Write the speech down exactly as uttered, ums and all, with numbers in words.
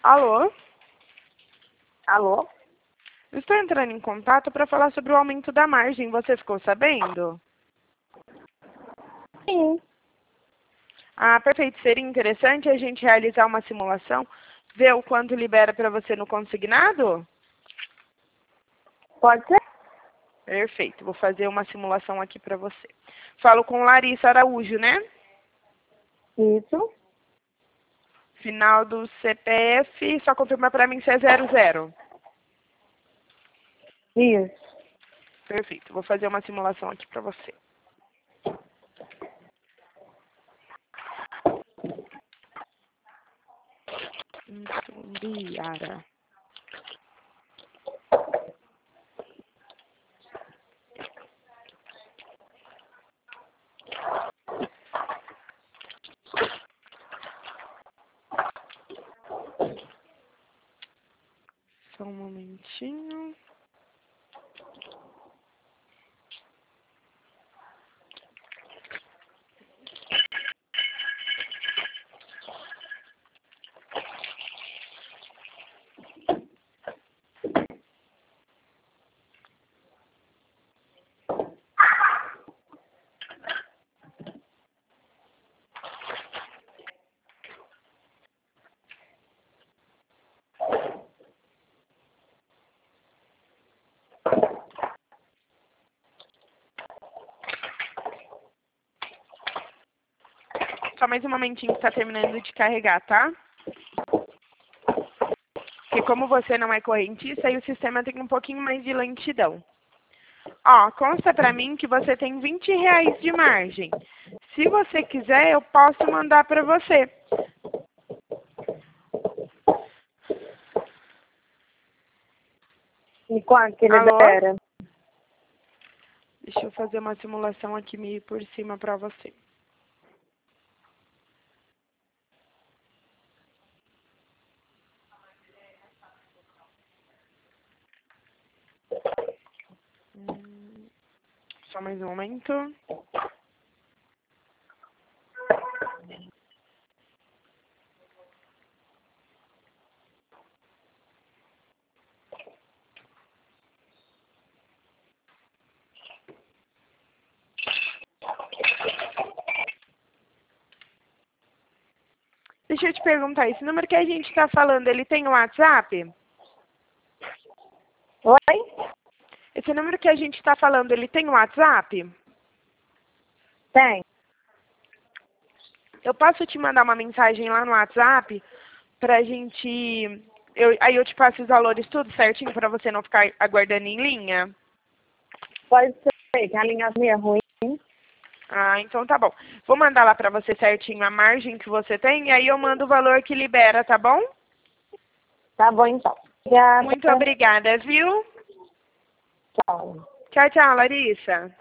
Alô? Alô? Estou entrando em contato para falar sobre o aumento da margem. Você ficou sabendo? Sim. Ah, perfeito. Seria interessante a gente realizar uma simulação, ver o quanto libera para você no consignado? Pode ser? Perfeito. Vou fazer uma simulação aqui para você. Falo com Larissa Araújo, né? Isso. Final do C P F, só confirma para mim se é zero zero. Isso. Perfeito. Vou fazer uma simulação aqui para você. Itumbiara. Só um momentinho. Só mais um momentinho que está terminando de carregar, tá? Porque como você não é correntista, aí o sistema tem um pouquinho mais de lentidão. Ó, consta pra mim que você tem vinte reais de margem. Se você quiser, eu posso mandar pra você. E quanto que ele Alô? libera? Deixa eu fazer uma simulação aqui meio por cima pra você. Hum, Só mais um momento. Deixa eu te perguntar, esse número que a gente está falando, ele tem o WhatsApp? Oi? Esse número que a gente está falando, ele tem o WhatsApp? Tem. Eu posso te mandar uma mensagem lá no WhatsApp pra gente... Eu, aí eu te passo os valores tudo certinho pra você não ficar aguardando em linha? Pode ser, que a linha minha é ruim. Ah, então tá bom. Vou mandar lá pra você certinho a margem que você tem e aí eu mando o valor que libera, tá bom? Tá bom, então. Obrigada. Muito obrigada, viu? Tchau. Tchau, tchau, Larissa.